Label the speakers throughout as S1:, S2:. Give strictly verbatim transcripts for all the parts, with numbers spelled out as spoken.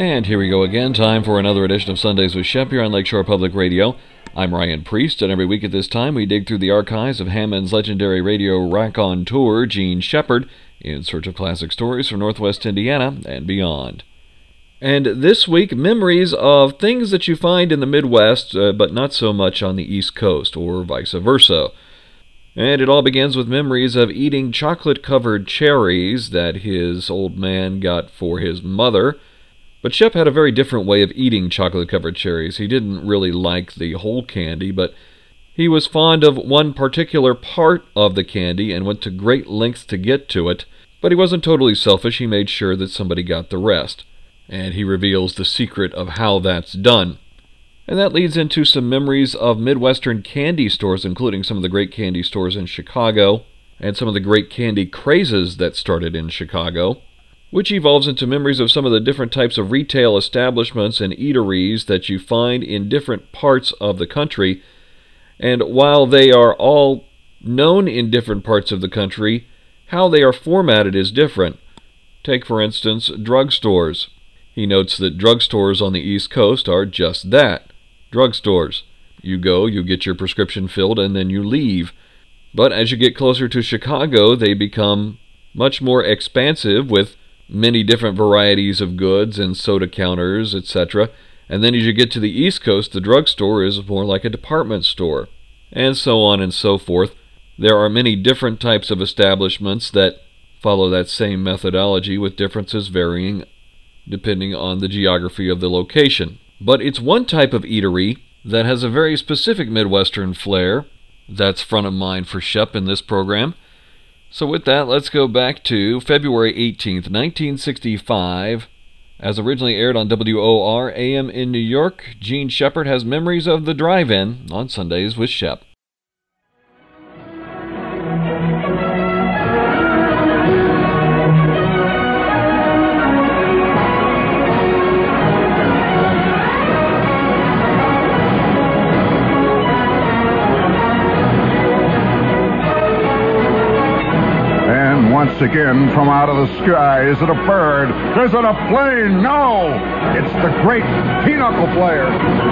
S1: And here we go again, time for another edition of Sundays with Shep here on Lakeshore Public Radio. I'm Ryan Priest, and every week at this time we dig through the archives of Hammond's legendary radio raconteur, Gene Shepard, in search of classic stories from Northwest Indiana and beyond. And this week, memories of things that you find in the Midwest, uh, but not so much on the East Coast, or vice versa. And it all begins with memories of eating chocolate-covered cherries that his old man got for his mother. But Shep had a very different way of eating chocolate-covered cherries. He didn't really like the whole candy, but he was fond of one particular part of the candy and went to great lengths to get to it. But he wasn't totally selfish. He made sure that somebody got the rest. And he reveals the secret of how that's done. And that leads into some memories of Midwestern candy stores, including some of the great candy stores in Chicago, and some of the great candy crazes that started in Chicago, which evolves into memories of some of the different types of retail establishments and eateries that you find in different parts of the country. And while they are all known in different parts of the country, how they are formatted is different. Take, for instance, drugstores. He notes that drugstores on the East Coast are just that, drugstores. You go, you get your prescription filled, and then you leave. But as you get closer to Chicago, they become much more expansive with many different varieties of goods and soda counters, et cetera. And then as you get to the East Coast, the drugstore is more like a department store, and so on and so forth. There are many different types of establishments that follow that same methodology, with differences varying depending on the geography of the location. But it's one type of eatery that has a very specific Midwestern flair that's front of mind for Shep in this program. So with that, let's go back to February eighteenth, nineteen sixty-five. As originally aired on W O R A M in New York, Gene Shepard has memories of the drive-in on Sundays with Shep.
S2: Once again, from out of the sky, is it a bird? Is it a plane? No! It's the great pinochle player.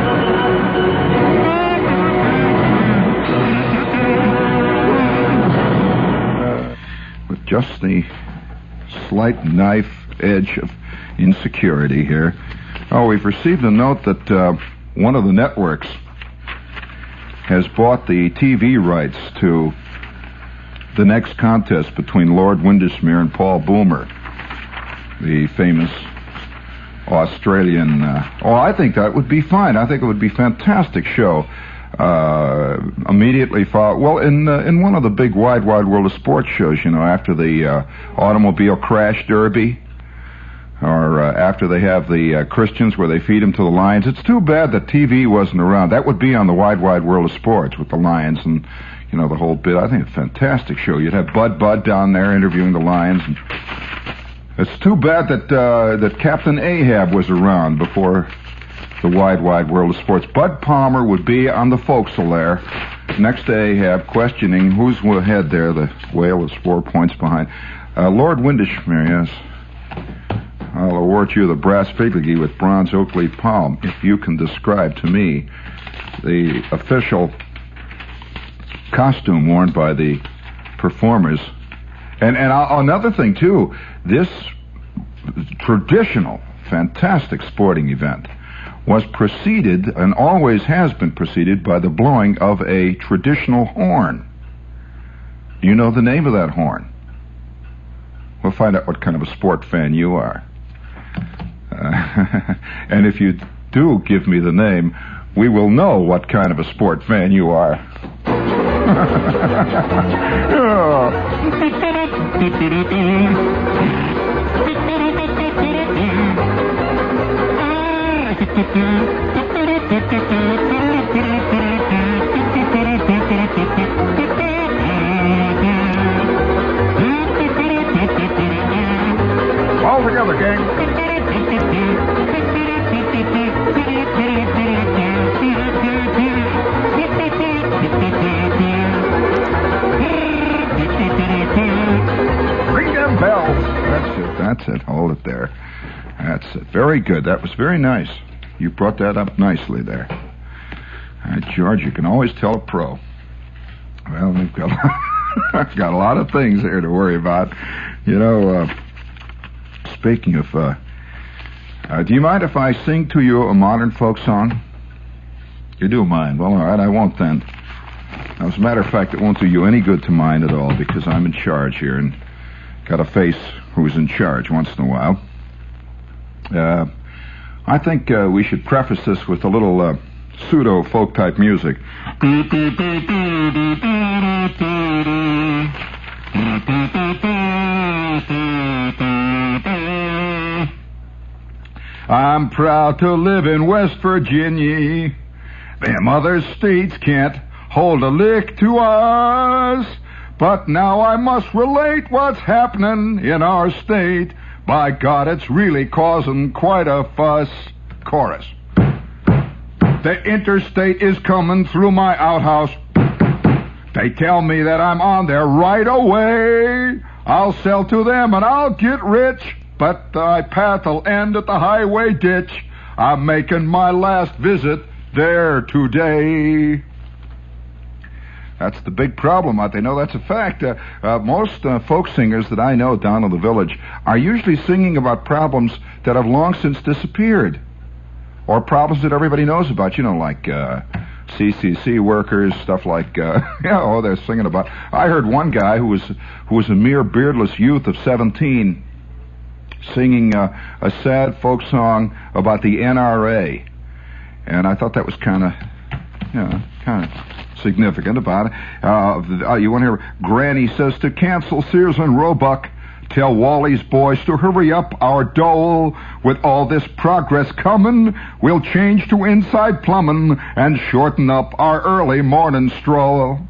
S2: Uh, with just the slight knife edge of insecurity here. Oh, we've received a note that uh, one of the networks has bought the T V rights to the next contest between Lord Windismere and Paul Boomer, the famous Australian. Uh, oh, I think that would be fine. I think it would be a fantastic show. Uh, immediately followed, well, in uh, in one of the big Wide Wide World of Sports shows, you know, after the uh, automobile crash derby, or uh, after they have the uh, Christians where they feed them to the lions. It's too bad that T V wasn't around. That would be on the Wide Wide World of Sports with the lions and, you know, the whole bit. I think it's a fantastic show. You'd have Bud Bud down there interviewing the lions. And it's too bad that uh, that Captain Ahab was around before the Wide Wide World of Sports. Bud Palmer would be on the forecastle there next to Ahab, questioning who's ahead there. The whale is four points behind. Uh, Lord Windismere, yes. I'll award you the brass figurine with bronze oak leaf palm if you can describe to me the official costume worn by the performers. And and I'll, another thing, too, this traditional, fantastic sporting event was preceded, and always has been preceded, by the blowing of a traditional horn. You know the name of that horn? We'll find out what kind of a sport fan you are. Uh, and if you do give me the name, we will know what kind of a sport fan you are. All together, gang. Ring them bells. That's it, that's it. Hold it there. That's it. Very good. That was very nice. You brought that up nicely there. All right, George, you can always tell a pro. Well, we've got, got a lot of things here to worry about. You know, uh, speaking of, uh, uh, do you mind if I sing to you a modern folk song? You do mind. Well, all right, I won't then. Now, as a matter of fact, it won't do you any good to mind at all because I'm in charge here and got to face who's in charge once in a while. Uh, I think uh, we should preface this with a little uh, pseudo-folk type music. I'm proud to live in West Virginia. Them other states can't hold a lick to us. But now I must relate what's happening in our state. By God, it's really causing quite a fuss. Chorus. The interstate is coming through my outhouse. They tell me that I'm on there right away. I'll sell to them and I'll get rich. But my path will end at the highway ditch. I'm making my last visit there today. That's the big problem out there. No, that's a fact. Uh, uh, most uh, folk singers that I know down in the village are usually singing about problems that have long since disappeared. Or problems that everybody knows about, you know, like uh, C C C workers, stuff like, uh, yeah, oh, they're singing about. I heard one guy who was who was a mere beardless youth of seventeen singing uh, a sad folk song about the N R A. And I thought that was kind of, you know, kind of significant about it. Uh, you want to hear? Granny says to cancel Sears and Roebuck. Tell Wally's boys to hurry up our dole. With all this progress coming, we'll change to inside plumbing and shorten up our early morning stroll.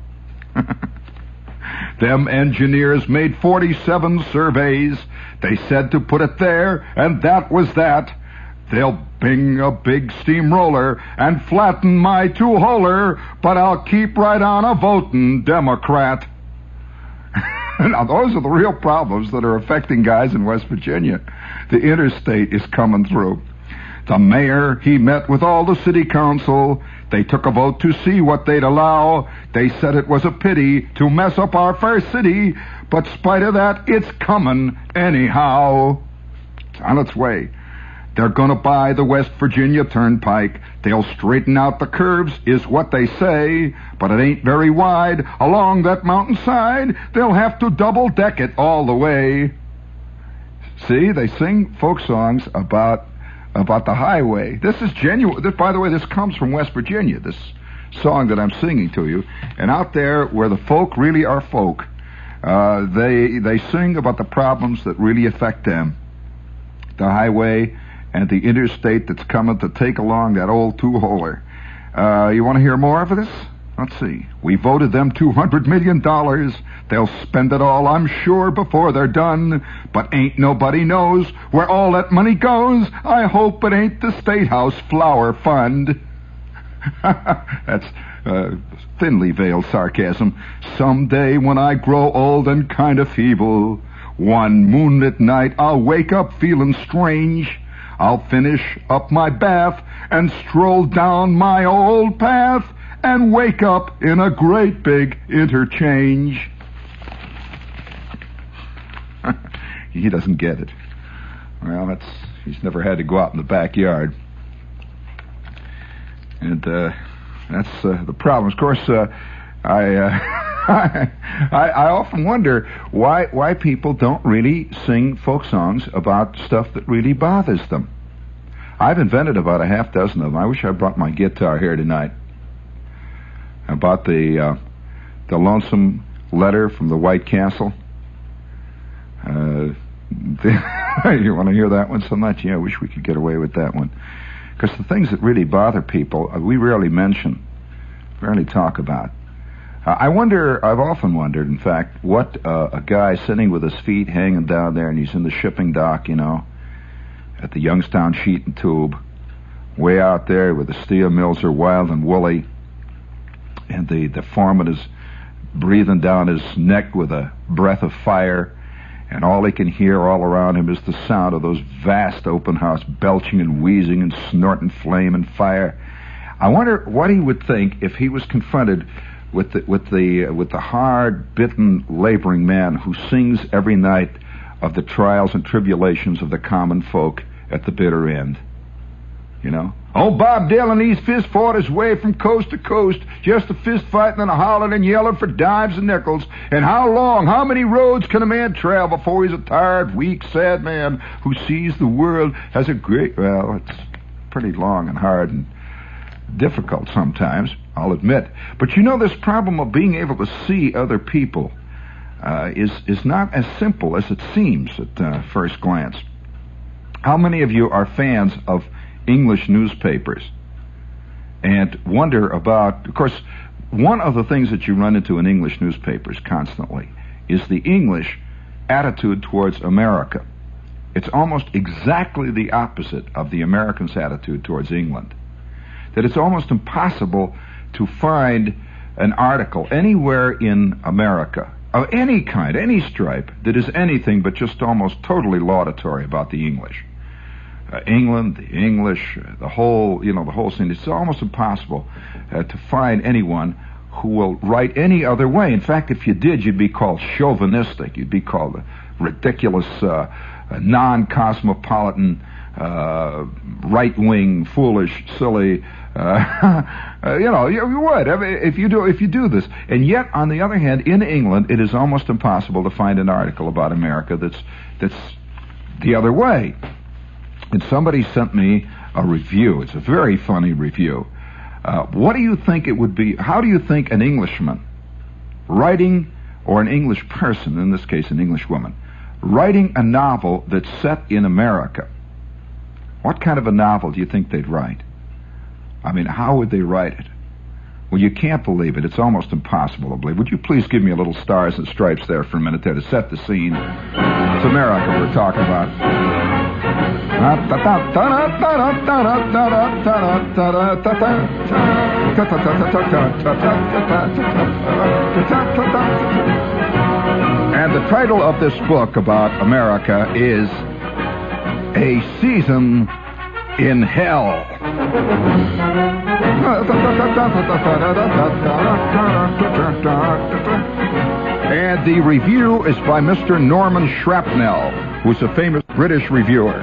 S2: Them engineers made forty-seven surveys. They said to put it there, and that was that. They'll bing a big steamroller and flatten my two-holer, but I'll keep right on a voting Democrat. Now, those are the real problems that are affecting guys in West Virginia. The interstate is coming through. The mayor, he met with all the city council. They took a vote to see what they'd allow. They said it was a pity to mess up our fair city, but spite of that, it's coming anyhow. It's on its way. They're gonna buy the West Virginia Turnpike. They'll straighten out the curves, is what they say, but it ain't very wide. Along that mountainside, they'll have to double-deck it all the way. See, they sing folk songs about about the highway. This is genuine. This, by the way, this comes from West Virginia, this song that I'm singing to you. And out there, where the folk really are folk, uh, they they sing about the problems that really affect them. The highway and the interstate that's coming to take along that old two-holer. Uh, you want to hear more of this? Let's see. We voted them two hundred million dollars. They'll spend it all, I'm sure, before they're done. But ain't nobody knows where all that money goes. I hope it ain't the State House Flower Fund. That's uh, thinly veiled sarcasm. Someday when I grow old and kind of feeble, one moonlit night I'll wake up feeling strange. I'll finish up my bath and stroll down my old path and wake up in a great big interchange. He doesn't get it. Well, that's he's never had to go out in the backyard. And uh, that's uh, the problem. Of course, uh, I, uh, I I often wonder why why people don't really sing folk songs about stuff that really bothers them. I've invented about a half dozen of them. I wish I brought my guitar here tonight. About the uh, the lonesome letter from the White Castle. Uh, the, you want to hear that one so much? Yeah, I wish we could get away with that one. Because the things that really bother people, uh, we rarely mention, rarely talk about. Uh, I wonder, I've often wondered, in fact, what uh, a guy sitting with his feet hanging down there, and he's in the shipping dock, you know, at the Youngstown Sheet and Tube, way out there where the steel mills are wild and woolly, and the, the foreman is breathing down his neck with a breath of fire, and all he can hear all around him is the sound of those vast open house belching and wheezing and snorting flame and fire. I wonder what he would think if he was confronted with the, with the, uh, with the hard-bitten laboring man who sings every night of the trials and tribulations of the common folk at the bitter end. You know? Oh, Bob Dylan, he's fist fought his way from coast to coast, just a fist fighting and a hollering and yelling for dimes and nickels. And how long, how many roads can a man travel before he's a tired, weak, sad man who sees the world as a great... Well, it's pretty long and hard and difficult sometimes, I'll admit. But you know, this problem of being able to see other people uh, is, is not as simple as it seems at uh, first glance. How many of you are fans of English newspapers and wonder about, of course, one of the things that you run into in English newspapers constantly is the English attitude towards America. It's almost exactly the opposite of the Americans' attitude towards England. That it's almost impossible to find an article anywhere in America of any kind, any stripe, that is anything but just almost totally laudatory about the English. Uh, England, the English, uh, the whole, you know, the whole scene. It's almost impossible uh, to find anyone who will write any other way. In fact, if you did, you'd be called chauvinistic. You'd be called a ridiculous, uh, non-cosmopolitan, uh, right-wing, foolish, silly. Uh, uh, you know, you, you would if you do if you do this. And yet, on the other hand, in England, it is almost impossible to find an article about America that's that's the other way. And somebody sent me a review. It's a very funny review. Uh, what do you think it would be? How do you think an Englishman writing, or an English person, in this case an English woman, writing a novel that's set in America, what kind of a novel do you think they'd write? I mean, how would they write it? Well, you can't believe it. It's almost impossible to believe. Would you please give me a little stars and stripes there for a minute there to set the scene? It's America we're talking about. And the title of this book about America is A Season in Hell. And the review is by Mister Norman Shrapnel, who's a famous British reviewer.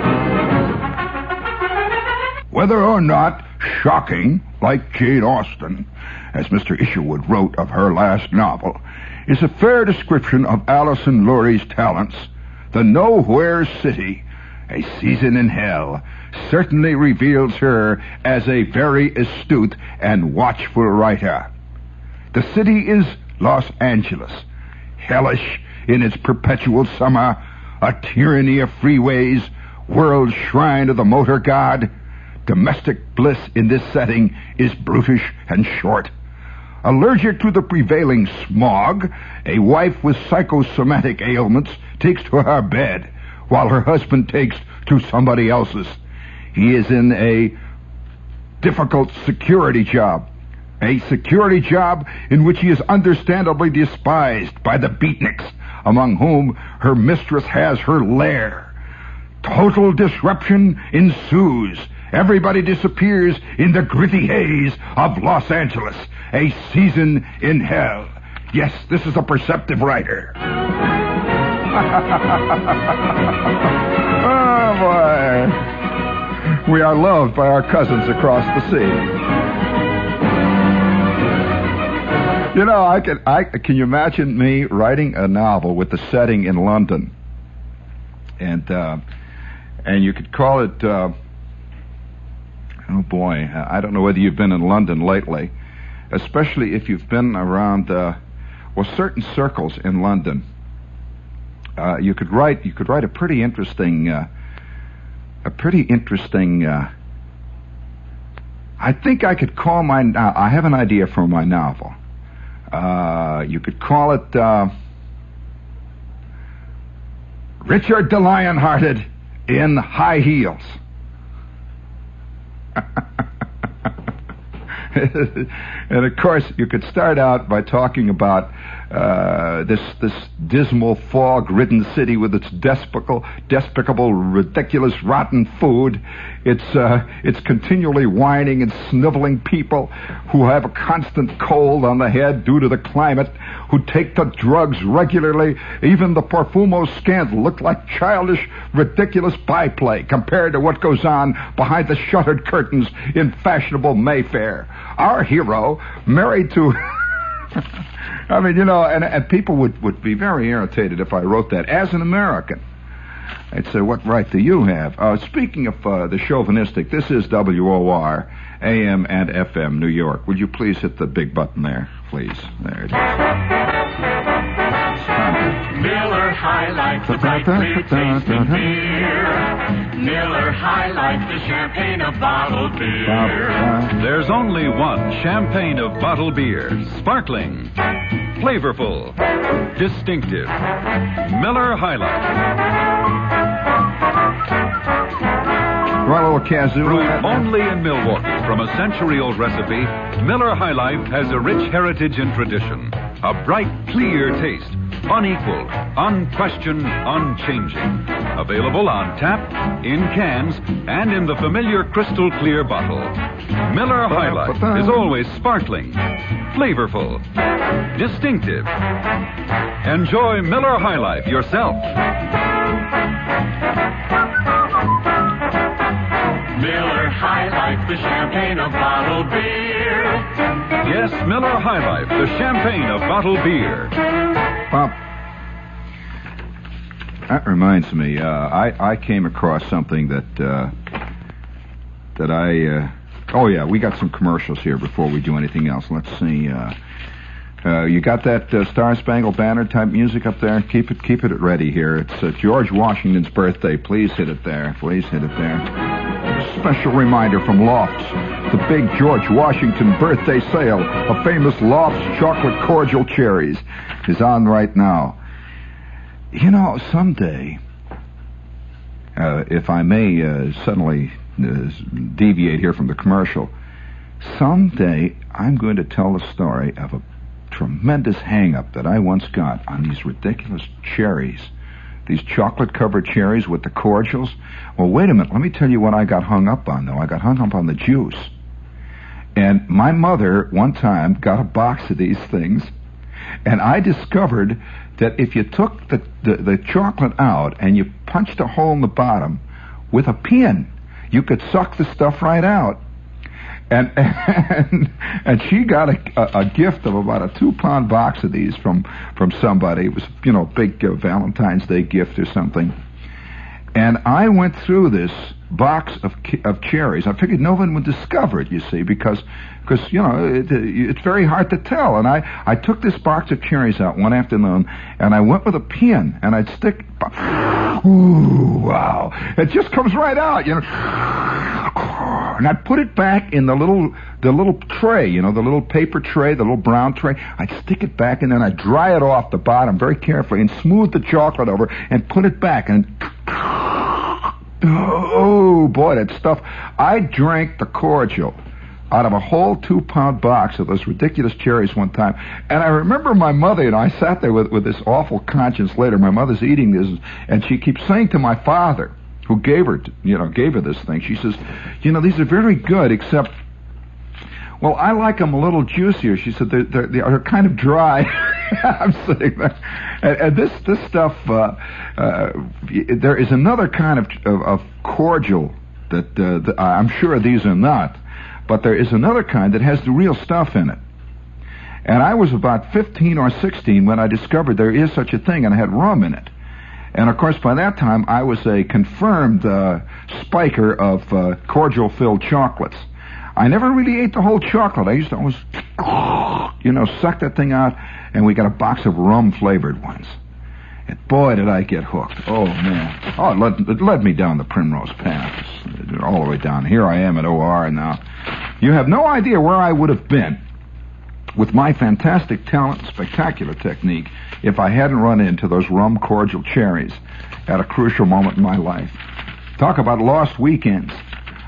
S2: Whether or not shocking, like Jane Austen, as Mister Isherwood wrote of her last novel, is a fair description of Alison Lurie's talents, the Nowhere City, A Season in Hell, certainly reveals her as a very astute and watchful writer. The city is Los Angeles, hellish in its perpetual summer, a tyranny of freeways, world shrine of the motor god. Domestic bliss in this setting is brutish and short. Allergic to the prevailing smog, a wife with psychosomatic ailments takes to her bed, while her husband takes to somebody else's. He is in a difficult security job, a security job in which he is understandably despised by the beatniks, among whom her mistress has her lair. Total disruption ensues. Everybody disappears in the gritty haze of Los Angeles. A Season in Hell. Yes, this is a perceptive writer. Oh, boy. We are loved by our cousins across the sea. You know, I can, I, can you imagine me writing a novel with the setting in London? And, uh, and you could call it... Uh, Oh, boy, I don't know whether you've been in London lately, especially if you've been around, uh, well, certain circles in London. Uh, you could write, you could write a pretty interesting, uh, a pretty interesting, uh, I think I could call my, uh, I have an idea for my novel. Uh, you could call it, uh, Richard the Lionhearted in High Heels. And of course, you could start out by talking about uh, this this dismal, fog-ridden city with its despicable, despicable, ridiculous, rotten food. It's uh, it's continually whining and sniveling people who have a constant cold on the head due to the climate, who take the drugs regularly. Even the Parfumo scandal looked like childish, ridiculous byplay compared to what goes on behind the shuttered curtains in fashionable Mayfair. Our hero, married to... I mean, you know, and, and people would, would be very irritated if I wrote that. As an American, I'd say, what right do you have? Uh, speaking of uh, the chauvinistic, this is W O R, A M and F M, New York. Would you please hit the big button there, please? There it is.
S3: Miller High Life, the bright, clear tasting beer. Miller High Life, the champagne of bottled beer.
S4: There's only one champagne of bottled beer. Sparkling, flavorful, distinctive. Miller High Life.
S2: Right, a little kazoo.
S4: Brewed only in Milwaukee from a century-old recipe, Miller High Life has a rich heritage and tradition. A bright, clear taste. Unequaled, unquestioned, unchanging. Available on tap, in cans, and in the familiar crystal clear bottle. Miller High Life is always sparkling, flavorful, distinctive. Enjoy Miller High Life yourself.
S3: Miller High Life, the champagne of bottled beer.
S4: Yes, Miller High Life, the champagne of bottled beer.
S2: Pop. That reminds me, uh, I, I came across something that, uh, that I, uh, oh yeah, we got some commercials here before we do anything else. Let's see, uh, uh, you got that uh, Star Spangled Banner type music up there? Keep it, keep it ready here. It's uh, George Washington's birthday. Please hit it there. Please hit it there. A special reminder from Lofts. The big George Washington birthday sale of famous Lofts chocolate cordial cherries is on right now. You know, someday, uh, if I may uh, suddenly uh, deviate here from the commercial, someday I'm going to tell the story of a tremendous hang-up that I once got on these ridiculous cherries, these chocolate-covered cherries with the cordials. Well, wait a minute. Let me tell you what I got hung up on, though. I got hung up on the juice. And my mother, one time, got a box of these things, and I discovered that if you took the, the, the chocolate out and you punched a hole in the bottom with a pin, you could suck the stuff right out. And and, and she got a, a, a gift of about a two-pound box of these from, from somebody. It was, you know, a big uh, Valentine's Day gift or something. And I went through this box of of cherries. I figured no one would discover it, you see, because, because you know, it, it's very hard to tell. And I, I took this box of cherries out one afternoon, and I went with a pin, and I'd stick... Ooh, wow. It just comes right out, you know. And I'd put it back in the little the little tray, you know, the little paper tray, the little brown tray. I'd stick it back, and then I'd dry it off the bottom very carefully and smooth the chocolate over and put it back. And oh, boy, that stuff. I drank the cordial out of a whole two-pound box of those ridiculous cherries one time. And I remember my mother, you know, I sat there with, with this awful conscience later. My mother's eating this, and she keeps saying to my father, who gave her, you know, gave her this thing, she says, you know, these are very good, except, well, I like them a little juicier. She said, they're, they're, they're kind of dry. I'm sitting there. And, and this this stuff, uh, uh, there is another kind of, of, of cordial that, uh, that I'm sure these are not, but there is another kind that has the real stuff in it. And I was about fifteen or sixteen when I discovered there is such a thing, and it had rum in it. And, of course, by that time, I was a confirmed uh, spiker of uh, cordial-filled chocolates. I never really ate the whole chocolate. I used to always, you know, suck that thing out, and we got a box of rum-flavored ones. And, boy, did I get hooked. Oh, man. Oh, it led, it led me down the primrose path, all the way down. Here I am at O R now. You have no idea where I would have been with my fantastic talent and spectacular technique if I hadn't run into those rum cordial cherries at a crucial moment in my life. Talk about lost weekends.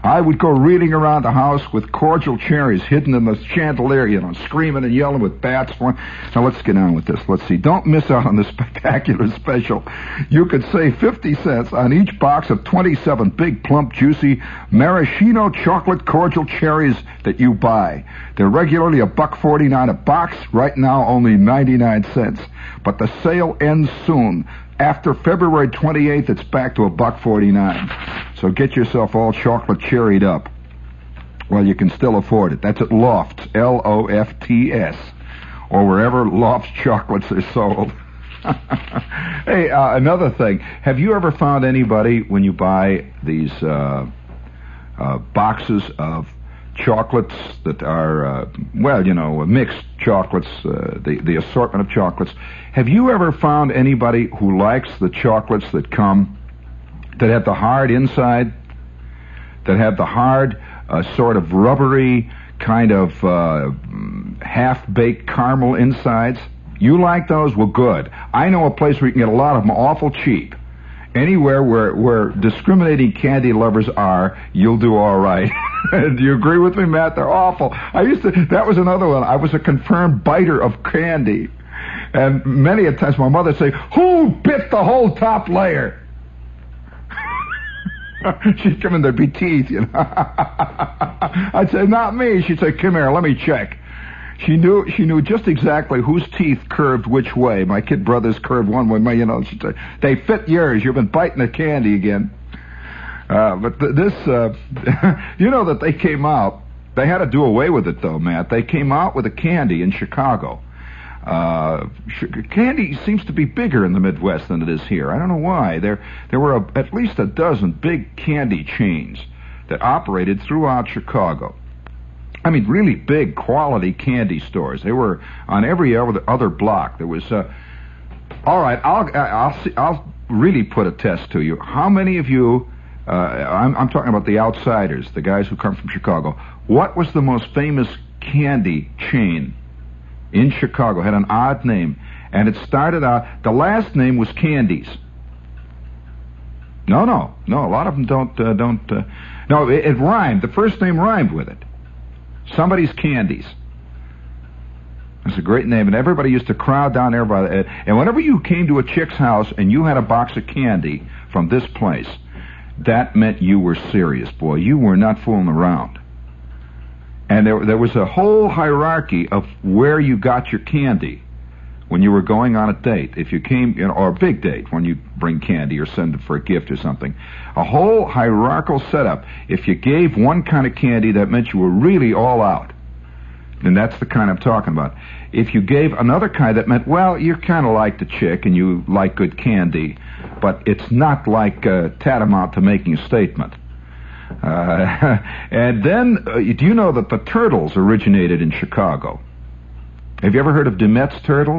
S2: I would go reeling around the house with cordial cherries hidden in the chandelier, you know, screaming and yelling with bats. Now let's get on with this. Let's see. Don't miss out on the spectacular special. You could save fifty cents on each box of twenty-seven big, plump, juicy maraschino chocolate cordial cherries that you buy. They're regularly a buck forty-nine a box. Right now, only ninety-nine cents. But the sale ends soon. After February twenty-eighth, it's back to a buck forty-nine. So get yourself all chocolate cherried up. Well, you can still afford it. That's at Lofts, L O F T S, or wherever Lofts chocolates are sold. Hey, uh, another thing. Have you ever found anybody, when you buy these uh, uh, boxes of chocolates that are, uh, well, you know, mixed chocolates, uh, the, the assortment of chocolates, have you ever found anybody who likes the chocolates that come, that have the hard inside, that have the hard, uh, sort of rubbery, kind of uh, half-baked caramel insides? You like those? Well, good. I know a place where you can get a lot of them awful cheap. Anywhere where, where discriminating candy lovers are, you'll do all right. Do you agree with me, Matt? They're awful. I used to, that was another one. I was a confirmed biter of candy. And many a times my mother would say, who bit the whole top layer? She'd come in, there'd be teeth, you know. I'd say, not me. She'd say, come here, let me check. She knew she knew just exactly whose teeth curved which way. My kid brothers curved one way. My, you know, she'd say, they fit yours. You've been biting the candy again. Uh, but th- this, uh, you know that they came out. They had to do away with it, though, Matt. They came out with a candy in Chicago. Uh, sh- candy seems to be bigger in the Midwest than it is here. I don't know why. There, there were a, at least a dozen big candy chains that operated throughout Chicago. I mean, really big quality candy stores. They were on every other, other block. There was, uh, all right, I'll, I'll, see, I'll really put a test to you. How many of you, uh, I'm, I'm talking about the outsiders, the guys who come from Chicago, what was the most famous candy chain in Chicago? Had an odd name. And it started out, the last name was Candies. No, no, no, a lot of them don't, uh, don't, uh, no, it, it rhymed. The first name rhymed with it. Somebody's Candies. It's a great name, and everybody used to crowd down there by the, and whenever you came to a chick's house and you had a box of candy from this place, that meant you were serious, boy. You were not fooling around. And there, there was a whole hierarchy of where you got your candy when you were going on a date. If you came, you know, or a big date, when you bring candy or send it for a gift or something. A whole hierarchical setup. If you gave one kind of candy, that meant you were really all out. And that's the kind I'm talking about. If you gave another kind, that meant, well, you kind of like the chick and you like good candy, but it's not like uh, tantamount to making a statement. Uh, and then, uh, do you know that the Turtles originated in Chicago? Have you ever heard of Demet's Turtles?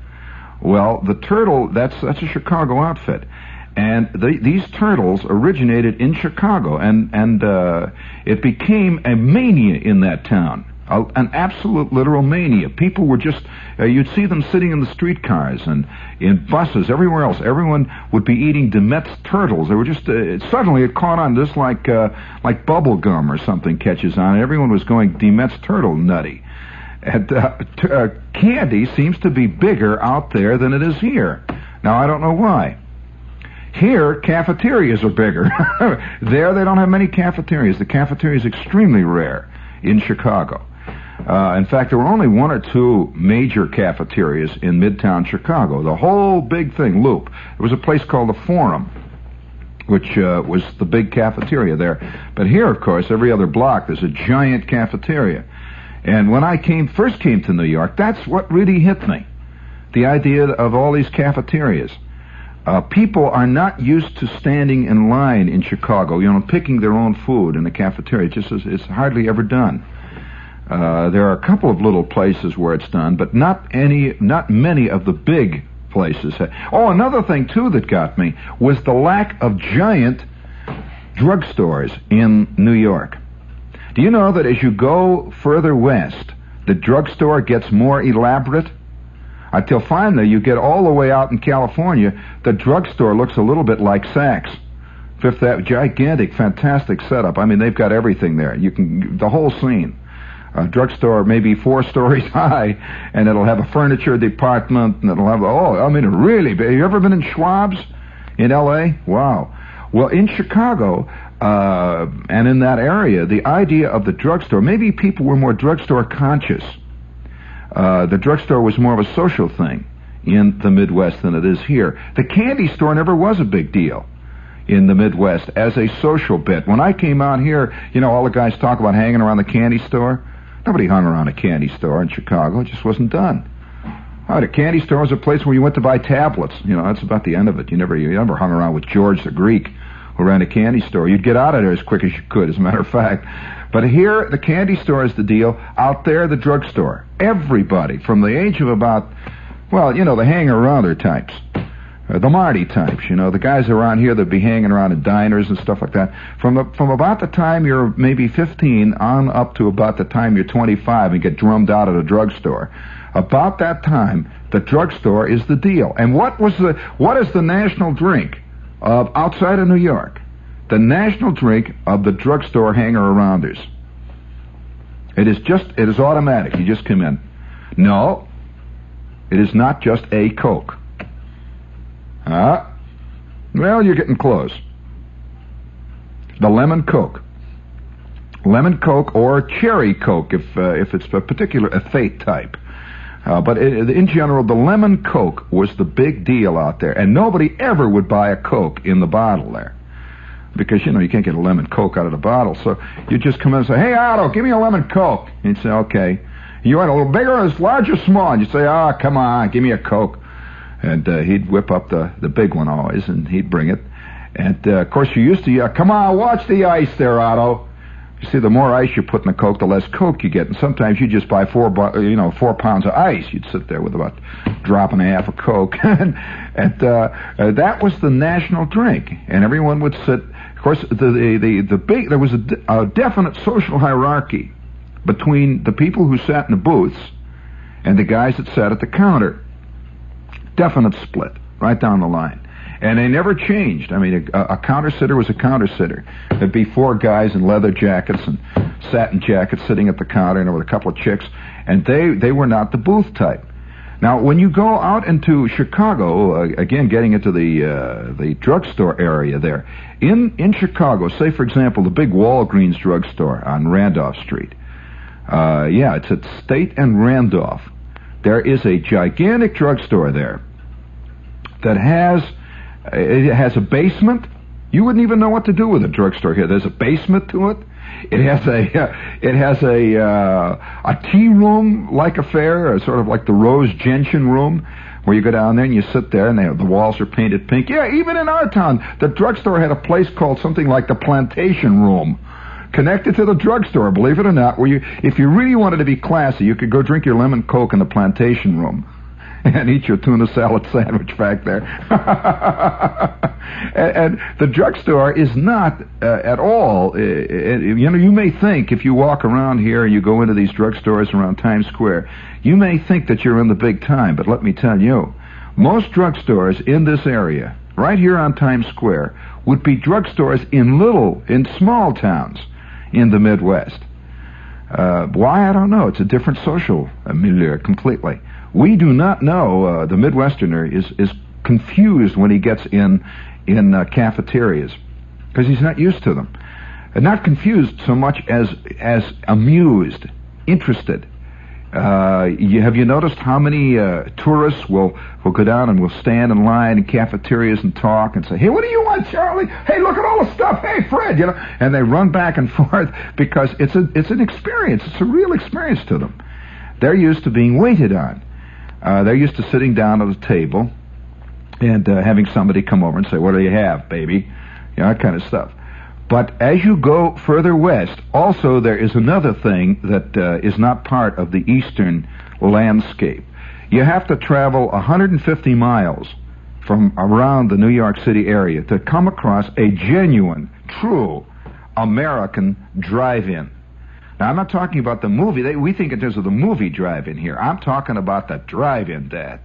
S2: Well, the Turtle, that's that's a Chicago outfit. And the, these turtles originated in Chicago, and, and uh, it became a mania in that town. A, an absolute literal mania. People were just, uh, you'd see them sitting in the streetcars and in buses, everywhere else. Everyone would be eating Demet's Turtles. They were just, uh, suddenly it caught on just like, uh, like bubble gum or something catches on. Everyone was going Demet's Turtle nutty. And uh, t- uh, candy seems to be bigger out there than it is here. Now, I don't know why. Here, cafeterias are bigger. There, they don't have many cafeterias. The cafeteria is extremely rare in Chicago. Uh, in fact, there were only one or two major cafeterias in Midtown Chicago. The whole big thing, Loop. There was a place called the Forum, which uh, was the big cafeteria there. But here, of course, every other block, there's a giant cafeteria. And when I came first came to New York, that's what really hit me. The idea of all these cafeterias. Uh, people are not used to standing in line in Chicago, you know, picking their own food in the cafeteria. It just is, it's hardly ever done. Uh, there are a couple of little places where it's done, but not any, not many of the big places. Oh, another thing, too, that got me was the lack of giant drugstores in New York. Do you know that as you go further west, the drugstore gets more elaborate? Until finally you get all the way out in California, the drugstore looks a little bit like Saks. Fifth Avenue, gigantic, fantastic setup. I mean, they've got everything there. You can, the whole scene. A drugstore maybe four stories high, and it'll have a furniture department, and it'll have, oh, I mean, really, have you ever been in Schwab's in L A? Wow. Well, in Chicago, uh, and in that area, the idea of the drugstore, maybe people were more drugstore conscious. Uh, the drugstore was more of a social thing in the Midwest than it is here. The candy store never was a big deal in the Midwest as a social bit. When I came out here, you know, all the guys talk about hanging around the candy store. Nobody hung around a candy store in Chicago. It just wasn't done. Oh, the candy store was a place where you went to buy tablets. You know, that's about the end of it. You never, you never hung around with George the Greek, who ran a candy store. You'd get out of there as quick as you could, as a matter of fact. But here, the candy store is the deal. Out there, the drugstore. Everybody, from the age of about, well, you know, the hanger-arounder types. Uh, the Marty types, you know, the guys around here that be hanging around in diners and stuff like that. From the, from about the time you're maybe fifteen on up to about the time you're twenty-five and get drummed out at a drugstore. About that time, the drugstore is the deal. And what was the what is the national drink of outside of New York? The national drink of the drugstore hanger-arounders. It is just, it is automatic. You just come in. No, it is not just a Coke. Ah, uh, well, you're getting close. The lemon Coke. Lemon Coke or cherry Coke if uh, if it's a particular a fate type. Uh, but it, in general, the lemon Coke was the big deal out there. And nobody ever would buy a Coke in the bottle there. Because, you know, you can't get a lemon Coke out of the bottle. So you just come in and say, hey, Otto, give me a lemon Coke. And he'd say, okay. You want a little bigger or large or small? And you'd say, oh, come on, give me a Coke. And uh, he'd whip up the, the big one always, and he'd bring it. And, uh, of course, you used to, uh, come on, watch the ice there, Otto. You see, the more ice you put in the Coke, the less Coke you get. And sometimes you just buy four, you know, four pounds of ice. You'd sit there with about a drop and a half of Coke. and and uh, uh, that was the national drink. And everyone would sit. Of course, the the the, the big there was a, a definite social hierarchy between the people who sat in the booths and the guys that sat at the counter. Definite split, right down the line. And they never changed. I mean, a, a counter sitter was a counter sitter. There'd be four guys in leather jackets and satin jackets sitting at the counter, and there were a couple of chicks, and they, they were not the booth type. Now, when you go out into Chicago, uh, again, getting into the uh, the drugstore area there, in, in Chicago, say, for example, the big Walgreens drugstore on Randolph Street. Uh, yeah, it's at State and Randolph. There is a gigantic drugstore there that has it has a basement. You wouldn't even know what to do with a drugstore here. There's a basement to it. It has a uh, it has a uh, a tea room like affair, sort of like the Rose Gentian room, where you go down there and you sit there, and they have, the walls are painted pink. Yeah, even in our town, the drugstore had a place called something like the Plantation Room, connected to the drugstore, believe it or not, where you, if you really wanted to be classy, you could go drink your lemon Coke in the Plantation Room and eat your tuna salad sandwich back there. and, and the drugstore is not uh, at all, uh, you know, you may think if you walk around here and you go into these drugstores around Times Square, you may think that you're in the big time, but let me tell you, most drugstores in this area, right here on Times Square, would be drugstores in little, in small towns in the Midwest. Uh, why? I don't know. It's a different social milieu completely. We do not know. Uh, the Midwesterner is is confused when he gets in in uh, cafeterias because he's not used to them. Uh, not confused so much as as amused, interested. Uh, you, have you noticed how many uh, tourists will, will go down and will stand in line in cafeterias and talk and say, hey, what do you want, Charlie? Hey, look at all the stuff. Hey, Fred, you know, and they run back and forth because it's a it's an experience. It's a real experience to them. They're used to being waited on. Uh, they're used to sitting down at a table and uh, having somebody come over and say, what do you have, baby? You know, that kind of stuff. But as you go further west, also there is another thing that uh, is not part of the eastern landscape. You have to travel one hundred fifty miles from around the New York City area to come across a genuine, true American drive-in. Now, I'm not talking about the movie. They, we think in terms of the movie drive-in here. I'm talking about the drive-in, Dad.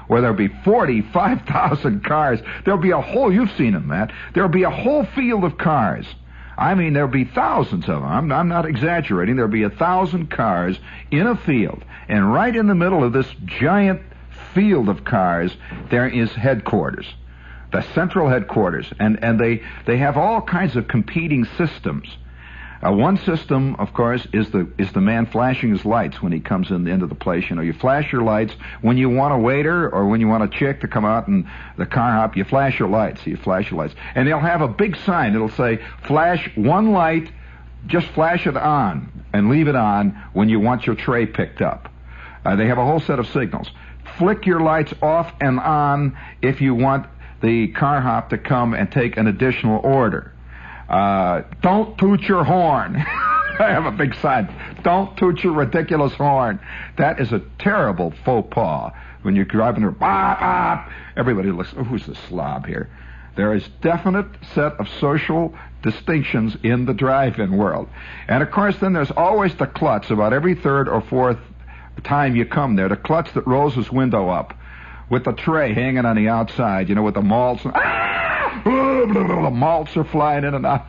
S2: where there'll be forty-five thousand cars. There'll be a whole, you've seen them, Matt. There'll be a whole field of cars. I mean, there'll be thousands of them. I'm, I'm not exaggerating. There'll be a thousand cars in a field. And right in the middle of this giant field of cars, there is headquarters, the central headquarters. And, and they, they have all kinds of competing systems. Uh, one system, of course, is the is the man flashing his lights when he comes in into the place. You know, you flash your lights when you want a waiter or when you want a chick to come out and the car hop. You flash your lights. You flash your lights, and they'll have a big sign. It'll say, "Flash one light. Just flash it on and leave it on when you want your tray picked up." Uh, they have a whole set of signals. Flick your lights off and on if you want the car hop to come and take an additional order. Uh, don't toot your horn. I have a big sign. Don't toot your ridiculous horn. That is a terrible faux pas. When you're driving there, bop, bop, everybody looks, oh, who's the slob here? There is definite set of social distinctions in the drive-in world. And of course, then there's always the klutz about every third or fourth time you come there. The klutz that rolls his window up with the tray hanging on the outside, you know, with the malts. Ah! The malts are flying in and out.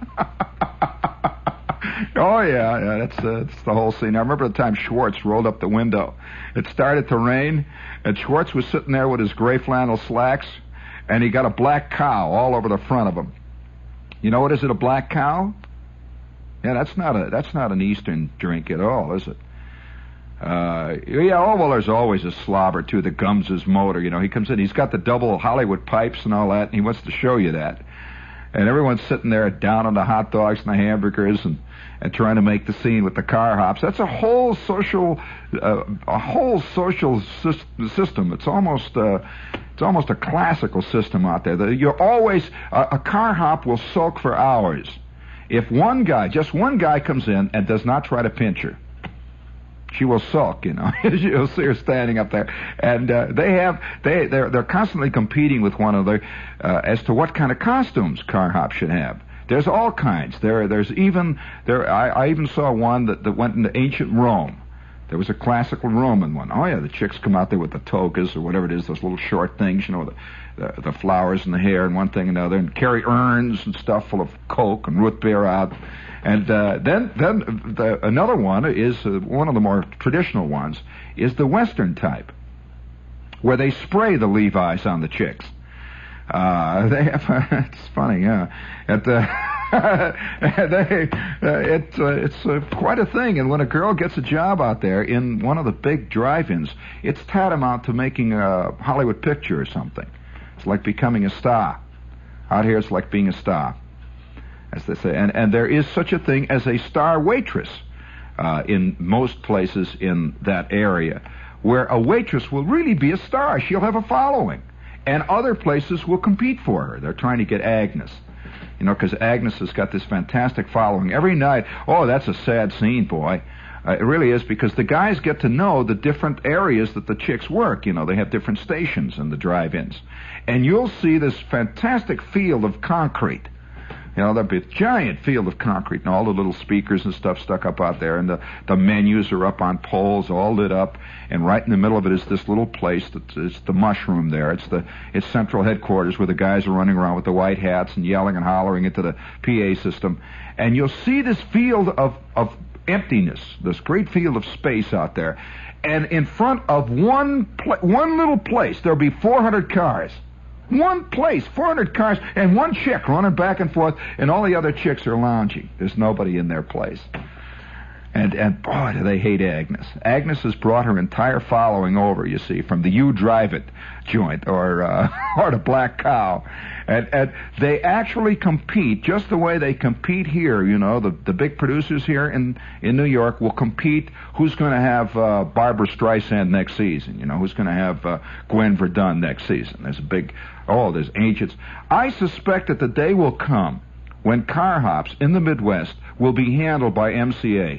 S2: Oh, yeah, yeah, that's, uh, that's the whole scene. I remember the time Schwartz rolled up the window. It started to rain, and Schwartz was sitting there with his gray flannel slacks, and he got a black cow all over the front of him. You know what is it, a black cow? Yeah, that's not a that's not an Eastern drink at all, is it? Uh, yeah, oh, well, there's always a slobber, too, that gums his motor. You know, he comes in, he's got the double Hollywood pipes and all that, and he wants to show you that. And everyone's sitting there down on the hot dogs and the hamburgers and, and trying to make the scene with the car hops. That's a whole social, uh, a whole social sy- system. It's almost, uh, it's almost a classical system out there. The, you're always, uh, a car hop will sulk for hours. If one guy, just one guy comes in and does not try to pinch her, she will sulk, you know. You'll see her standing up there, and uh, they have they they're they're constantly competing with one another uh, as to what kind of costumes car hops should have. There's all kinds. There there's even there. I, I even saw one that, that went into ancient Rome. There was a classical Roman one. Oh yeah, the chicks come out there with the togas or whatever it is, those little short things, you know, the the, the flowers and the hair and one thing and another, and carry urns and stuff full of Coke and root beer out. And uh, then, then the, another one is uh, one of the more traditional ones is the Western type, where they spray the Levi's on the chicks. Uh, they have, it's funny, yeah. It, uh, they, uh, it, uh, it's uh, quite a thing. And when a girl gets a job out there in one of the big drive-ins, it's tantamount to making a Hollywood picture or something. It's like becoming a star. Out here, it's like being a star, as they say. And, and there is such a thing as a star waitress uh, in most places in that area, where a waitress will really be a star. She'll have a following. And other places will compete for her. They're trying to get Agnes. You know, because Agnes has got this fantastic following. Every night, oh, that's a sad scene, boy. Uh, it really is, because the guys get to know the different areas that the chicks work. You know, they have different stations in the drive-ins. And you'll see this fantastic field of concrete. You know, there'll be a giant field of concrete and all the little speakers and stuff stuck up out there, and the, the menus are up on poles, all lit up, and right in the middle of it is this little place that's it's the mushroom there. It's the it's central headquarters where the guys are running around with the white hats and yelling and hollering into the P A system. And you'll see this field of, of emptiness, this great field of space out there. And in front of one pla- one little place, there'll be four hundred cars. One place, four hundred cars, and one chick running back and forth, and all the other chicks are lounging. There's nobody in their place. And, and boy, do they hate Agnes. Agnes has brought her entire following over, you see, from the You Drive It joint, or uh, or the Black Cow. And, and they actually compete just the way they compete here, you know. The, the big producers here in, in New York will compete who's going to have uh, Barbara Streisand next season, you know, who's going to have uh, Gwen Verdun next season. There's a big, oh, there's ancients. I suspect that the day will come when car hops in the Midwest will be handled by M C A.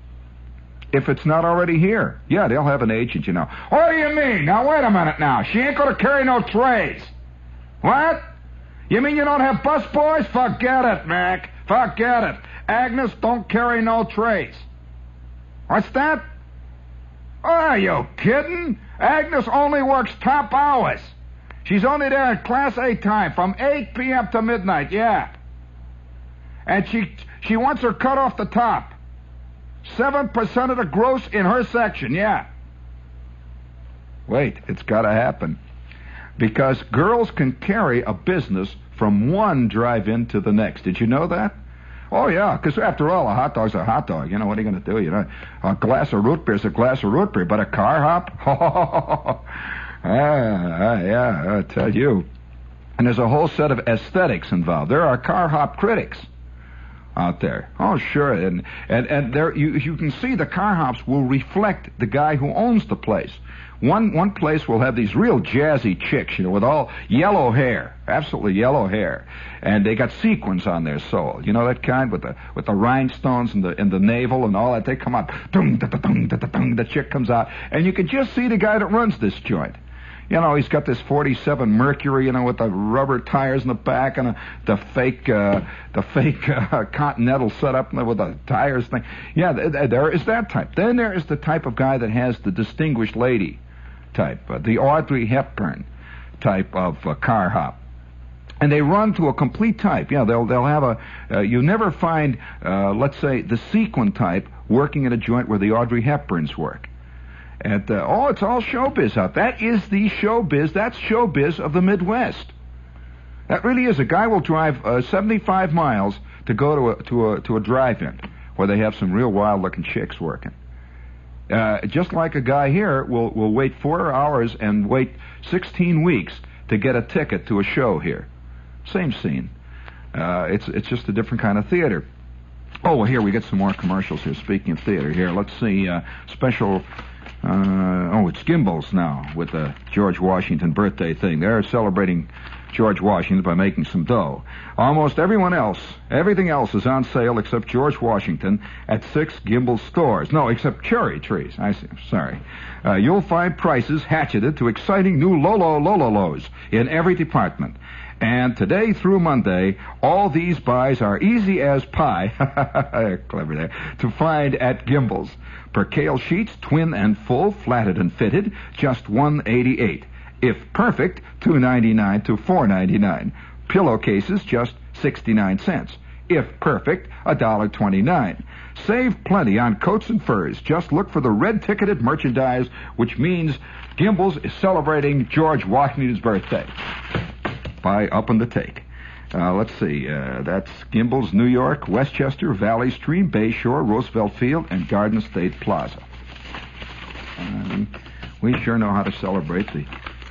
S2: If it's not already here. Yeah, they'll have an agent, you know. What do you mean? Now, wait a minute now. She ain't going to carry no trays. What? You mean you don't have busboys? Forget it, Mac. Forget it. Agnes don't carry no trays. What's that? Are you kidding? Agnes only works top hours. She's only there at Class A time from eight p.m. to midnight, yeah. And she she wants her cut off the top. seven percent of the gross in her section, yeah. Wait, it's got to happen. Because girls can carry a business from one drive-in to the next. Did you know that? Oh, yeah, because after all, a hot dog's a hot dog. You know, what are you going to do? You know, a glass of root beer's a glass of root beer, but a car hop? ah, yeah, I tell you. And there's a whole set of aesthetics involved. There are car hop critics out there. Oh, sure. And and, and there you you can see the car hops will reflect the guy who owns the place. One one place will have these real jazzy chicks, you know, with all yellow hair, absolutely yellow hair, and they got sequins on their sole. You know that kind with the with the rhinestones and the in the navel and all that. They come out, dung, da, da, dung, da, da, dung, the chick comes out, and you can just see the guy that runs this joint. You know, he's got this forty-seven Mercury, you know, with the rubber tires in the back and a, the fake, uh, the fake uh, Continental setup with the tires thing. Yeah, th- there is that type. Then there is the type of guy that has the distinguished lady type, uh, the Audrey Hepburn type of uh, car hop. And they run to a complete type. Yeah, they'll they'll have a. Uh, you never find, uh, let's say, the sequin type working in a joint where the Audrey Hepburns work. And, uh, oh, it's all showbiz out. That is the showbiz. That's showbiz of the Midwest. That really is. A guy will drive uh, seventy-five miles to go to a, to a, to a drive-in where they have some real wild-looking chicks working. Uh, just like a guy here will, will wait four hours and wait sixteen weeks to get a ticket to a show here. Same scene. Uh, it's, it's just a different kind of theater. Oh, well, here we get some more commercials here. Speaking of theater here, let's see, uh, special... Uh, oh, it's Gimbals now with the George Washington birthday thing. They're celebrating George Washington by making some dough. Almost everyone else, everything else is on sale except George Washington at six Gimbals stores. No, except cherry trees. I see. Sorry. Uh, you'll find prices hatcheted to exciting new Lolo Lololos in every department. And today through Monday, all these buys are easy as pie. Clever there. To find at Gimbals. Percale sheets, twin and full, flatted and fitted, just one eighty-eight. If perfect, two ninety-nine to four ninety-nine. Pillowcases, just sixty-nine cents. If perfect, one twenty-nine. Save plenty on coats and furs. Just look for the red-ticketed merchandise, which means Gimbals is celebrating George Washington's birthday. Buy up on the take. Uh, let's see. Uh, that's Gimbals, New York, Westchester, Valley Stream, Bayshore, Roosevelt Field, and Garden State Plaza. Um, we sure know how to celebrate the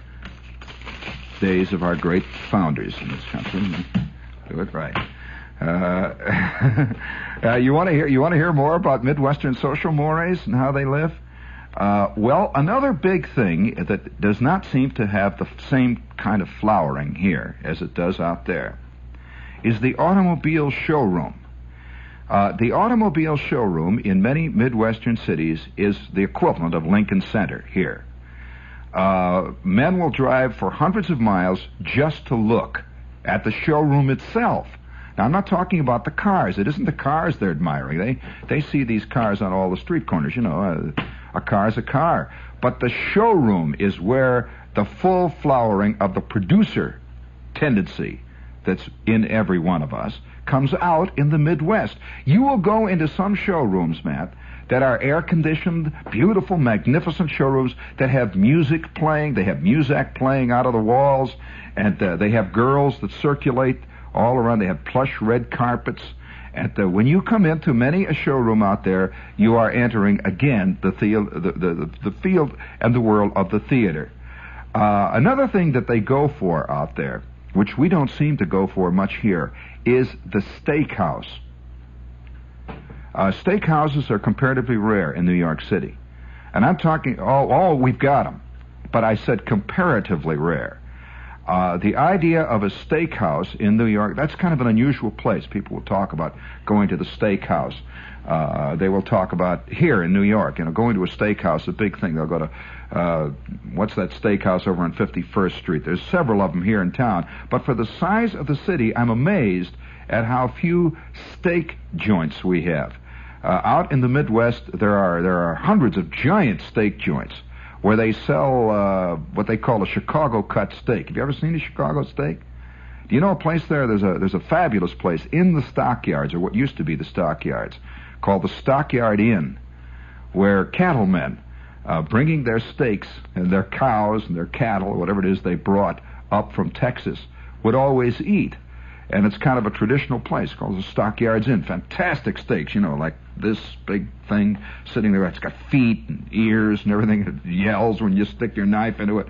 S2: days of our great founders in this country. Do it right. Uh, uh, you want to hear? You want to hear more about Midwestern social mores and how they live? Uh, well, another big thing that does not seem to have the same kind of flowering here as it does out there is the automobile showroom. Uh, the automobile showroom in many Midwestern cities is the equivalent of Lincoln Center here. Uh, men will drive for hundreds of miles just to look at the showroom itself. Now, I'm not talking about the cars. It isn't the cars they're admiring. They they see these cars on all the street corners. You know, uh, a car's a car. But the showroom is where the full flowering of the producer tendency that's in every one of us comes out in the Midwest. You will go into some showrooms, Matt, that are air-conditioned, beautiful, magnificent showrooms that have music playing. They have Muzak playing out of the walls, and uh, they have girls that circulate all around. They have plush red carpets. And uh, when you come into many a showroom out there, you are entering, again, the, the, the, the, the field and the world of the theater. Uh, another thing that they go for out there, which we don't seem to go for much here, is the steakhouse. Uh, steakhouses are comparatively rare in New York City. And I'm talking, oh, oh, we've got them. But I said comparatively rare. Uh, the idea of a steakhouse in New York, that's kind of an unusual place. People will talk about going to the steakhouse. Uh, they will talk about here in New York, you know, going to a steakhouse, a big thing. They'll go to, uh, what's that steakhouse over on fifty-first Street? There's several of them here in town. But for the size of the city, I'm amazed at how few steak joints we have. Uh, out in the Midwest, there are there are hundreds of giant steak joints where they sell uh, what they call a Chicago cut steak. Have you ever seen a Chicago steak? Do you know a place there? There's a there's a fabulous place in the stockyards, or what used to be the stockyards, called the Stockyard Inn, where cattlemen, uh, bringing their steaks and their cows and their cattle, whatever it is they brought up from Texas, would always eat. And it's kind of a traditional place called the Stockyards Inn. Fantastic steaks, you know, like this big thing sitting there. It's got feet and ears and everything. It yells when you stick your knife into it.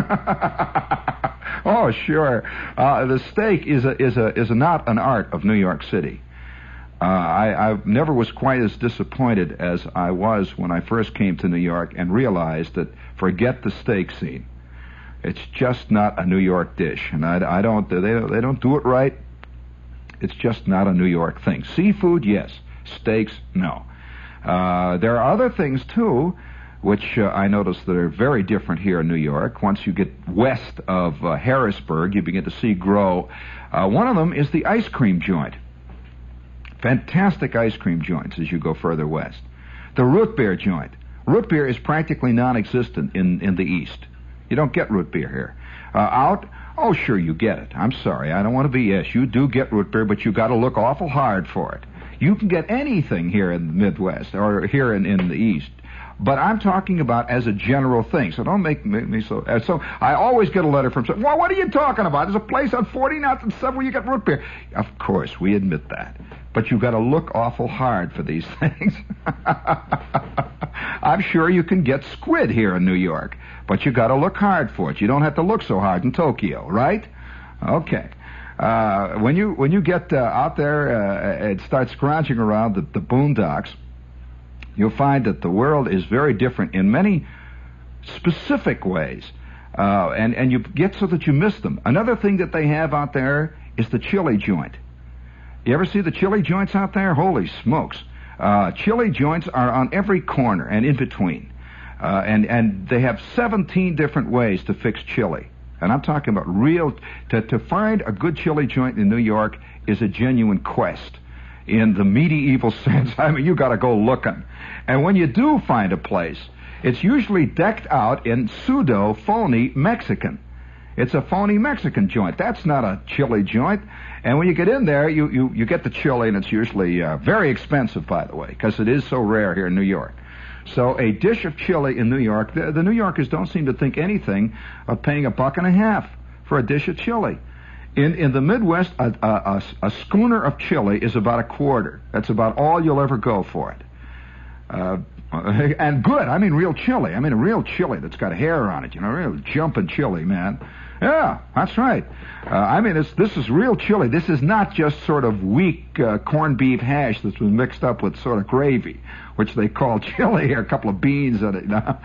S2: Oh, sure. Uh, the steak is a is a is a, not an art of New York City. Uh, I, I never was quite as disappointed as I was when I first came to New York and realized that forget the steak scene. It's just not a New York dish, and I, I don't they they don't do it right. It's just not a New York thing. Seafood, yes. Steaks, no. Uh, there are other things, too, which uh, I notice that are very different here in New York. Once you get west of uh, Harrisburg, you begin to see grow. Uh, one of them is the ice cream joint. Fantastic ice cream joints as you go further west. The root beer joint. Root beer is practically non-existent in, in the East. You don't get root beer here. Uh, out... Oh, sure, you get it. I'm sorry. I don't want to be, yes, you do get root beer, but you got to look awful hard for it. You can get anything here in the Midwest or here in, in the East. But I'm talking about as a general thing, so don't make me so... Uh, so I always get a letter from... Well, what are you talking about? There's a place on forty-ninth and seven where you get root beer. Of course, we admit that. But you got to look awful hard for these things. I'm sure you can get squid here in New York, but you got to look hard for it. You don't have to look so hard in Tokyo, right? Okay. Uh, when you when you get uh, out there uh, and start scrounging around the, the boondocks, you'll find that the world is very different in many specific ways, uh, and and you get so that you miss them. Another thing that they have out there is the chili joint. You ever see the chili joints out there? Holy smokes! Uh, chili joints are on every corner and in between. Uh, and, and they have seventeen different ways to fix chili. And I'm talking about real... To, to find a good chili joint in New York is a genuine quest in the medieval sense. I mean, you got to go looking. And when you do find a place, it's usually decked out in pseudo-phony Mexican. It's a phony Mexican joint. That's not a chili joint. And when you get in there, you, you, you get the chili, and it's usually uh, very expensive, by the way, because it is so rare here in New York. So a dish of chili in New York, the, the New Yorkers don't seem to think anything of paying a buck and a half for a dish of chili. In in the Midwest, a, a, a, a schooner of chili is about a quarter. That's about all you'll ever go for it. Uh, and good. I mean real chili. I mean a real chili that's got hair on it. You know, real jumping chili, man. Yeah, that's right. Uh, I mean, it's, this is real chili. This is not just sort of weak uh, corned beef hash that's been mixed up with sort of gravy, which they call chili, or a couple of beans in it. You know?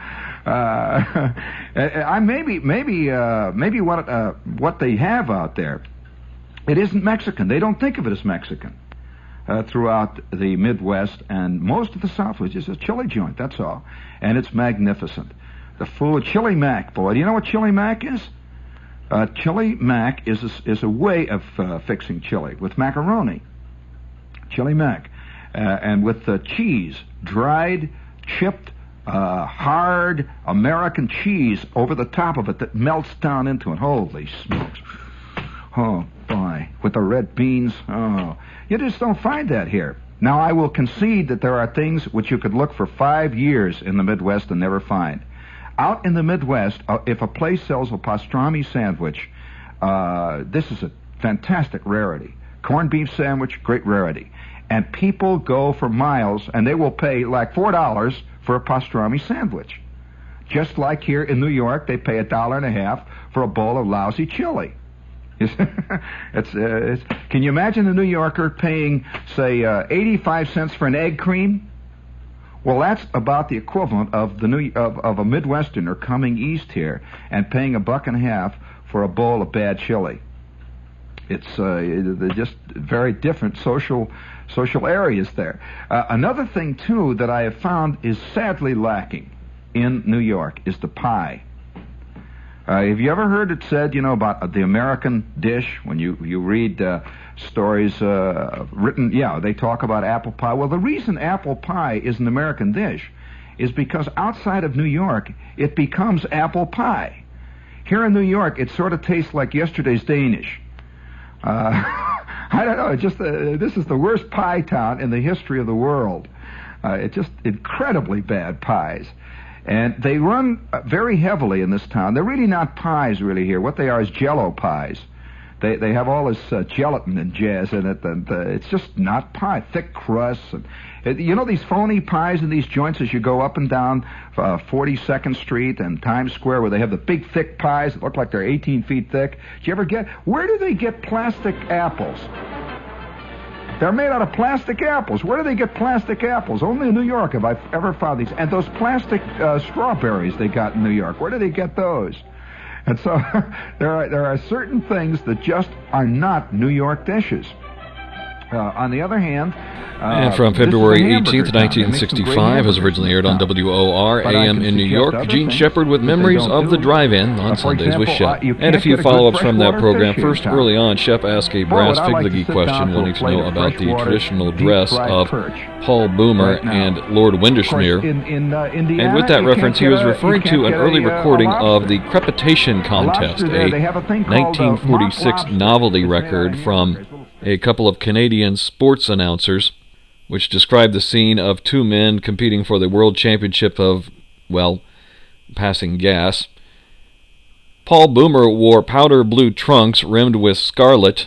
S2: uh, I maybe maybe uh, maybe what uh, what they have out there, it isn't Mexican. They don't think of it as Mexican. Uh, throughout the Midwest and most of the South, which is a chili joint, that's all. And it's magnificent. The food, chili mac, boy. Do you know what chili mac is? Uh, chili mac is a, is a way of uh, fixing chili with macaroni. Chili mac. Uh, and with uh, cheese, dried, chipped, uh, hard American cheese over the top of it that melts down into it. Holy smokes. Oh, boy. With the red beans. Oh. You just don't find that here. Now, I will concede that there are things which you could look for five years in the Midwest and never find. Out in the Midwest, uh, if a place sells a pastrami sandwich, uh, this is a fantastic rarity. Corned beef sandwich, great rarity. And people go for miles, and they will pay like four dollars for a pastrami sandwich. Just like here in New York, they pay a dollar and a half for a bowl of lousy chili. it's, uh, it's, can you imagine a New Yorker paying, say, uh, eighty-five cents for an egg cream? Well, that's about the equivalent of the new of, of a Midwesterner coming east here and paying a buck and a half for a bowl of bad chili. It's uh, they're just very different social social areas there. Uh, another thing too that I have found is sadly lacking in New York is the pie. Uh, have you ever heard it said, you know, about the American dish? When you, you read uh, stories uh, written, yeah, they talk about apple pie. Well, the reason apple pie is an American dish is because outside of New York, it becomes apple pie. Here in New York, it sort of tastes like yesterday's Danish. Uh, I don't know, it's just uh, this is the worst pie town in the history of the world. Uh, it's just incredibly bad pies. And they run very heavily in this town. They're really not pies really here. What they are is Jell-O pies. They they have all this uh, gelatin and jazz in it, and uh, it's just not pie. Thick crusts. And, uh, you know these phony pies in these joints as you go up and down uh, forty-second Street and Times Square where they have the big thick pies that look like they're eighteen feet thick? Do you ever get... Where do they get plastic apples? They're made out of plastic apples. Where do they get plastic apples? Only in New York have I ever found these. And those plastic uh, strawberries they got in New York, where do they get those? And so there are there are certain things that just are not New York dishes. Uh, on the other hand... Uh,
S1: and from February eighteenth, nineteen sixty-five, has originally aired on W O R A M in New York, Gene Shepard with memories of the drive-in on Sundays with Shep. And a few follow-ups from that program. First, early on, Shep asked a brass figliggy question wanting to know about the traditional dress of Paul Boomer and Lord Windermere. And with that reference, he was referring to an early recording of the Crepitation Contest, a nineteen forty-six novelty record from a couple of Canadian sports announcers, which described the scene of two men competing for the World Championship of, well, passing gas. Paul Boomer wore powder blue trunks rimmed with scarlet.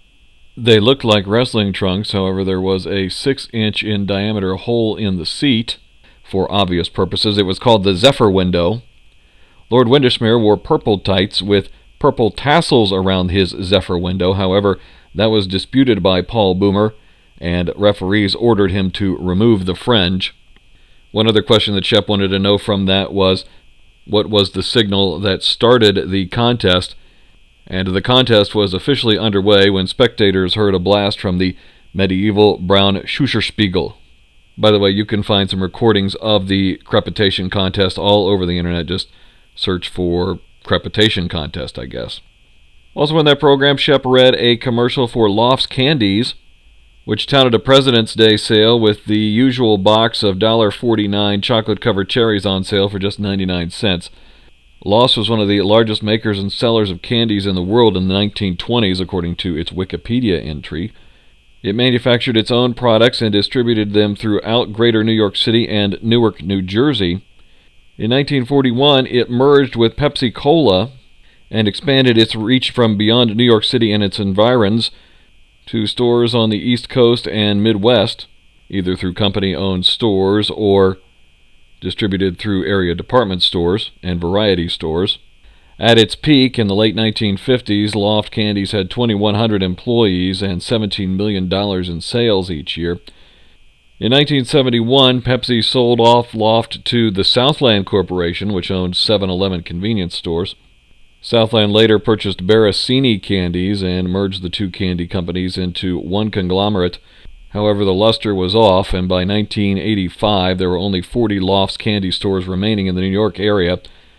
S1: They looked like wrestling trunks, however, there was a six-inch in diameter hole in the seat. For obvious purposes, it was called the Zephyr window. Lord Windermere wore purple tights with purple tassels around his Zephyr window. However, that was disputed by Paul Boomer, and referees ordered him to remove the fringe. One other question that Shep wanted to know from that was, what was the signal that started the contest? And the contest was officially underway when spectators heard a blast from the medieval brown Schusterspiegel. By the way, you can find some recordings of the Crepitation Contest all over the internet. Just search for Crepitation Contest, I guess. Also in that program, Shep read a commercial for Lofts Candies, which touted a President's Day sale with the usual box of one dollar forty-nine chocolate-covered cherries on sale for just ninety-nine cents. Lofts was one of the largest makers and sellers of candies in the world in the nineteen twenties, according to its Wikipedia entry. It manufactured its own products and distributed them throughout Greater New York City and Newark, New Jersey. In nineteen forty-one, it merged with Pepsi Cola and expanded its reach from beyond New York City and its environs to stores on the East Coast and Midwest, either through company-owned stores or distributed through area department stores and variety stores. At its peak in the late nineteen fifties, Loft Candies had twenty-one hundred employees and seventeen million dollars in sales each year. In nineteen seventy-one, Pepsi sold off Loft to the Southland Corporation, which owned seven eleven convenience stores. Southland later purchased Barricini Candies and merged the two candy companies into one conglomerate. However, the luster was off, and by nineteen eighty-five there were only forty Lofts candy stores remaining in the New York area,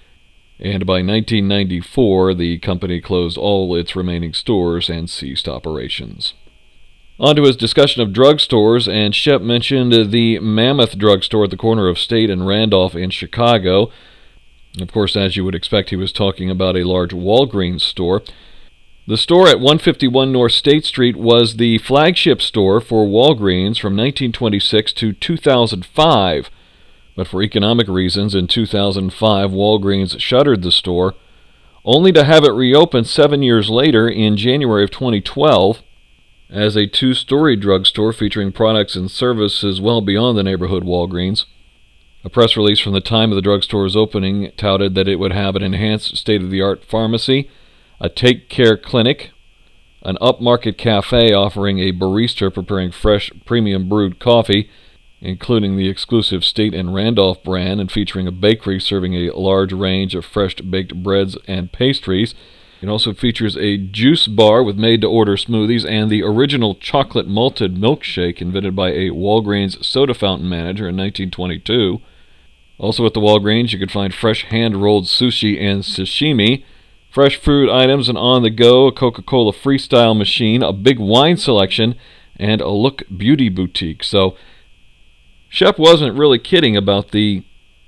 S1: and by nineteen ninety-four the company closed all its remaining stores and ceased operations. On to his discussion of drugstores, and Shep mentioned the Mammoth drugstore at the corner of State and Randolph in Chicago. Of course, as you would expect, he was talking about a large Walgreens store. The store at one fifty-one North State Street was the flagship store for Walgreens from nineteen twenty-six to two thousand five. But for economic reasons, in two thousand five, Walgreens shuttered the store, only to have it reopen seven years later in January of twenty twelve as a two-story drugstore featuring products and services well beyond the neighborhood Walgreens. A press release from the time of the drugstore's opening touted that it would have an enhanced state-of-the-art pharmacy, a Take Care clinic, an upmarket cafe offering a barista preparing fresh, premium brewed coffee, including the exclusive State and Randolph brand, and featuring a bakery serving a large range of fresh baked breads and pastries. It also features a juice bar with made-to-order smoothies and the original chocolate malted milkshake invented by a Walgreens soda fountain manager in nineteen twenty-two. Also at the Walgreens, you could find fresh hand-rolled sushi and sashimi, fresh fruit items, and on-the-go, a Coca-Cola Freestyle machine, a big wine selection, and a Look Beauty boutique. So Shep wasn't really kidding about the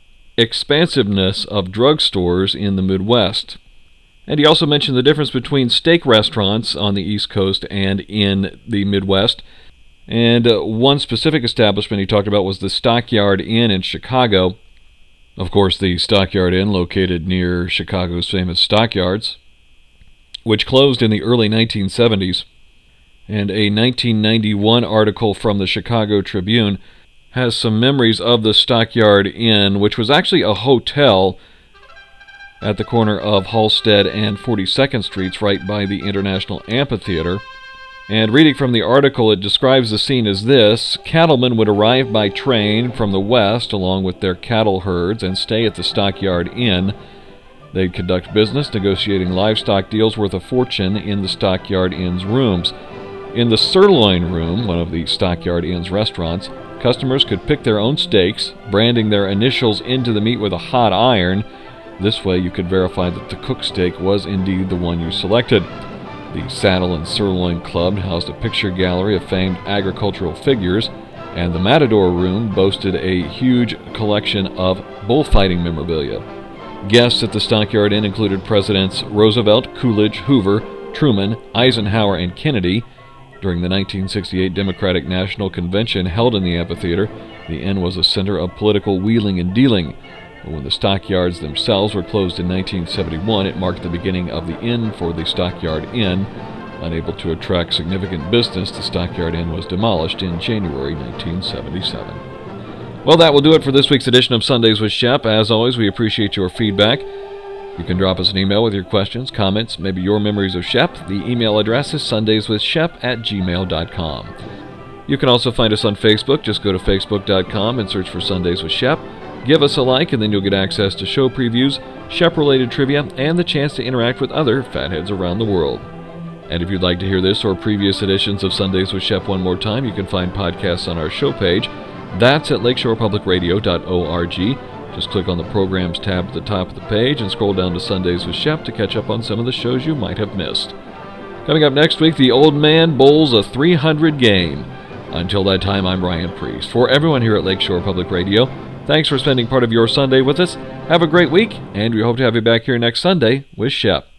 S1: expansiveness of drugstores in the Midwest. And he also mentioned the difference between steak restaurants on the East Coast and in the Midwest. And uh, one specific establishment he talked about was the Stockyard Inn in Chicago. Of course, the Stockyard Inn, located near Chicago's famous stockyards, which closed in the early nineteen seventies. And a nineteen ninety-one article from the Chicago Tribune has some memories of the Stockyard Inn, which was actually a hotel at the corner of Halsted and forty-second Streets, right by the International Amphitheater. And reading from the article, it describes the scene as this: cattlemen would arrive by train from the west along with their cattle herds and stay at the Stockyard Inn. They'd conduct business, negotiating livestock deals worth a fortune in the Stockyard Inn's rooms. In the Sirloin Room, one of the Stockyard Inn's restaurants, customers could pick their own steaks, branding their initials into the meat with a hot iron. This way you could verify that the cooked steak was indeed the one you selected. The Saddle and Sirloin Club housed a picture gallery of famed agricultural figures, and the Matador Room boasted a huge collection of bullfighting memorabilia. Guests at the Stockyard Inn included Presidents Roosevelt, Coolidge, Hoover, Truman, Eisenhower, and Kennedy. During the nineteen sixty-eight Democratic National Convention held in the amphitheater, the inn was a center of political wheeling and dealing. But when the stockyards themselves were closed in nineteen seventy-one, it marked the beginning of the end for the Stockyard Inn. Unable to attract significant business, the Stockyard Inn was demolished in January nineteen seventy-seven. Well, that will do it for this week's edition of Sundays with Shep. As always, we appreciate your feedback. You can drop us an email with your questions, comments, maybe your memories of Shep. The email address is sundayswithshep at gmail dot com. You can also find us on Facebook. Just go to facebook dot com and search for Sundays with Shep. Give us a like, and then you'll get access to show previews, Shep-related trivia, and the chance to interact with other fatheads around the world. And if you'd like to hear this or previous editions of Sundays with Shep one more time, you can find podcasts on our show page. That's at lakeshore public radio dot org. Just click on the Programs tab at the top of the page and scroll down to Sundays with Shep to catch up on some of the shows you might have missed. Coming up next week, the Old Man bowls a three hundred game. Until that time, I'm Ryan Priest. For everyone here at Lakeshore Public Radio, thanks for spending part of your Sunday with us. Have a great week, and we hope to have you back here next Sunday with Shep.